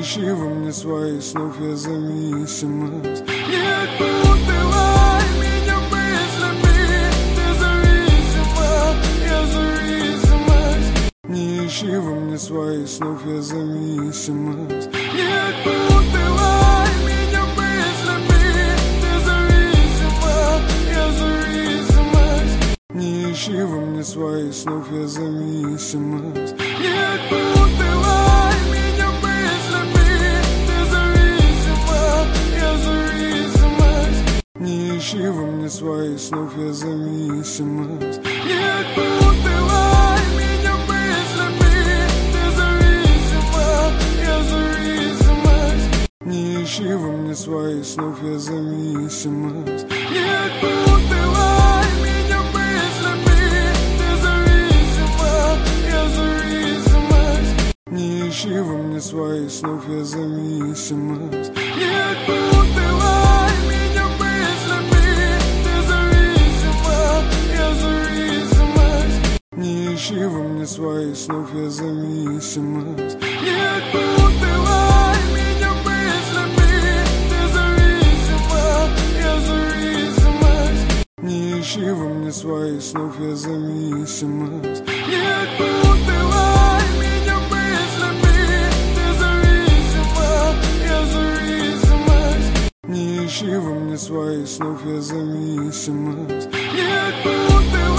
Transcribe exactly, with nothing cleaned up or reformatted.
ищи во мне своих снов, я зависимость. Не окутывай меня мыслями, ты зависима, я зависимость. Не ищи во мне своих снов, я зависимость. Не окутывай меня мыслями, ты зависима, я зависимость. Не ищи во мне своих снов, я зависимость. Не окутывай меня мыслями, ты зависима, я зависимость. Не ищи во мне своих снов, я зависимость. Не окутывай меня мыслями, ты зависима, я зависимость. Не ищи во мне своих снов, я зависимость. Не окутывай меня мыслями, ты зависима, я зависимость. Не ищи во мне своих снов, я зависимость. Не окутывай меня мыслями, ты зависима, я зависимость. Не ищи во мне своих снов, я зависимость. Не окутывай меня мыслями, ты зависима, я зависимость. Не ищи во мне своих снов, я зависимость. Не окутывай меня мыслями, ты зависима, я зависимость. Не ищи во мне своих снов, я зависимость. Не окутывай